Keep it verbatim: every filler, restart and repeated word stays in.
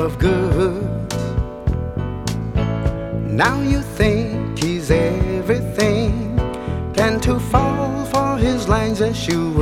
of good. Now you think he's everything, and to fall for his lines as you